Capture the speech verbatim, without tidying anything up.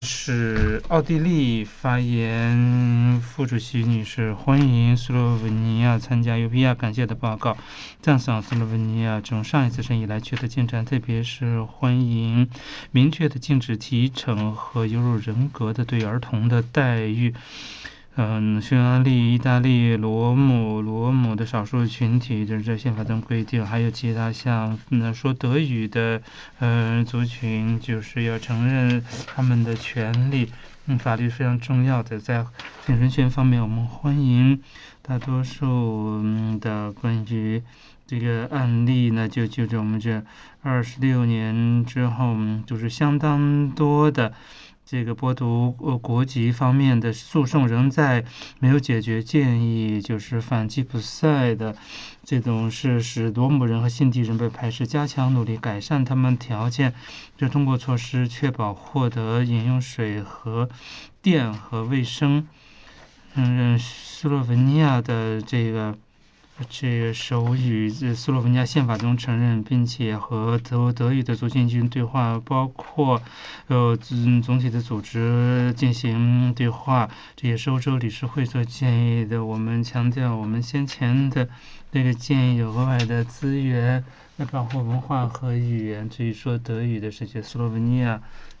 是奥地利发言副主席女士欢迎斯洛文尼亚参加 U P R 感谢的报告，赞赏斯洛文尼亚从上一次审议来取得进展，特别是欢迎明确的禁止提惩和优辱人格的对儿童的待遇。嗯，匈牙利、意大利、罗姆、罗姆的少数群体就是在宪法中规定，还有其他像嗯说德语的呃族群，就是要承认他们的权利。嗯，法律非常重要的，在挺人权方面，我们欢迎大多数嗯的关于这个案例呢，就就着我们这二十六年之后，嗯就是相当多的。这个剥夺呃国籍方面的诉讼仍在没有解决，建议就是反吉普赛的这种是使罗姆人和辛迪人被排斥，加强努力改善他们条件，就通过措施确保获得饮用水和电和卫生。嗯，斯洛文尼亚的这个这个手语在斯洛文尼亚宪法中承认，并且和德德语的族群进行对话，包括呃总总体的组织进行对话。这也是欧洲理事会所建议的。我们强调，我们先前的这个建议有额外的资源来保护文化和语言。至于说德语的世界，斯洛文尼亚